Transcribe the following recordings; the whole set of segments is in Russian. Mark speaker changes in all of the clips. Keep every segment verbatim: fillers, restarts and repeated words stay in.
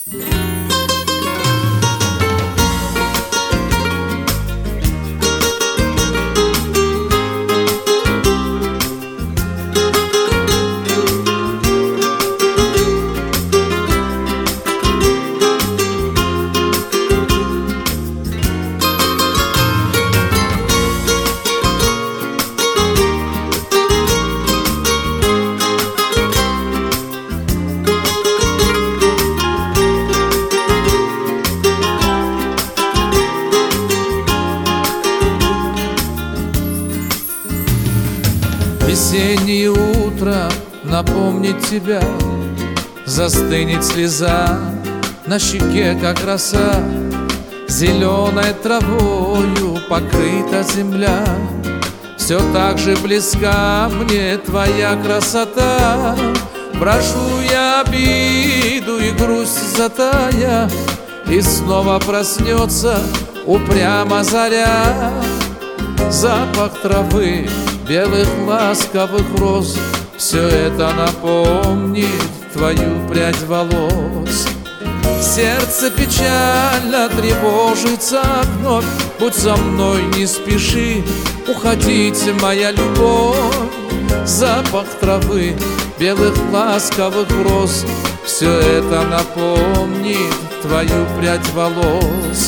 Speaker 1: Весеннее утро напомнит тебя, застынет слеза на щеке, как роса. Зеленой травою покрыта земля, все так же близка мне твоя красота. Брошу я обиду и грусть затая, и снова проснется упрямо заря. Запах травы, белых ласковых роз, все это напомнит твою прядь волос. Сердце печально тревожится вновь, будь со мной, не спеши уходить, моя любовь. Запах травы, белых ласковых роз, все это напомнит твою прядь волос.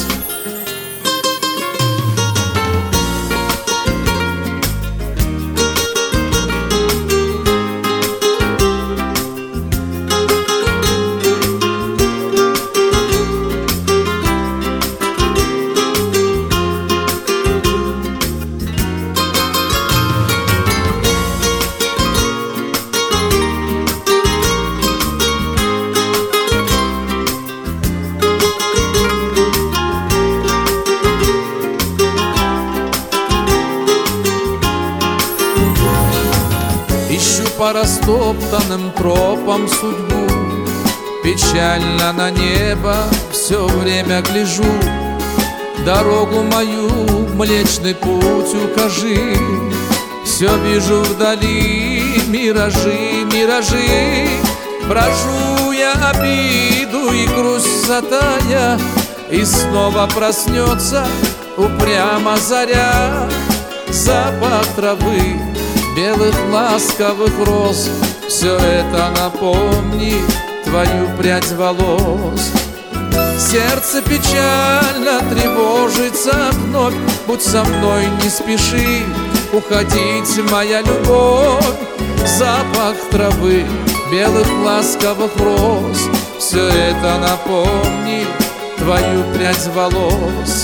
Speaker 1: Ищу по растоптанным тропам судьбу, печально на небо все время гляжу. Дорогу мою, Млечный Путь укажи. Все вижу вдали миражи, миражи. Брожу я обиду и грусть затая, и снова проснется упрямо заря. Запах травы, белых ласковых роз, все это напомнит твою прядь волос. Сердце печально тревожится вновь, будь со мной, не спеши уходить, моя любовь. Запах травы, белых ласковых роз, все это напомнит твою прядь волос.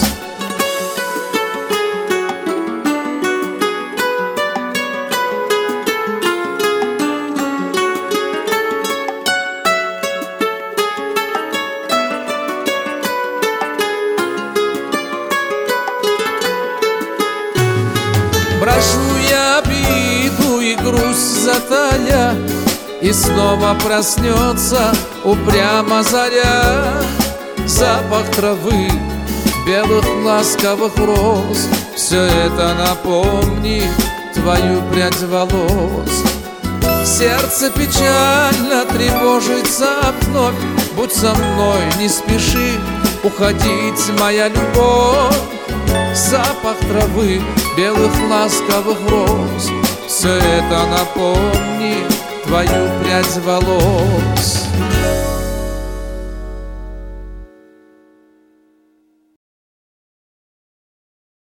Speaker 1: Брошу я обиду и грусть затая, и снова проснется упрямо заря. Запах травы, белых ласковых роз, все это напомнит твою прядь волос. Сердце печально тревожится вновь, будь со мной, не спеши уходить, моя любовь. Запах травы, белых ласковых роз, все это напомнит твою прядь волос.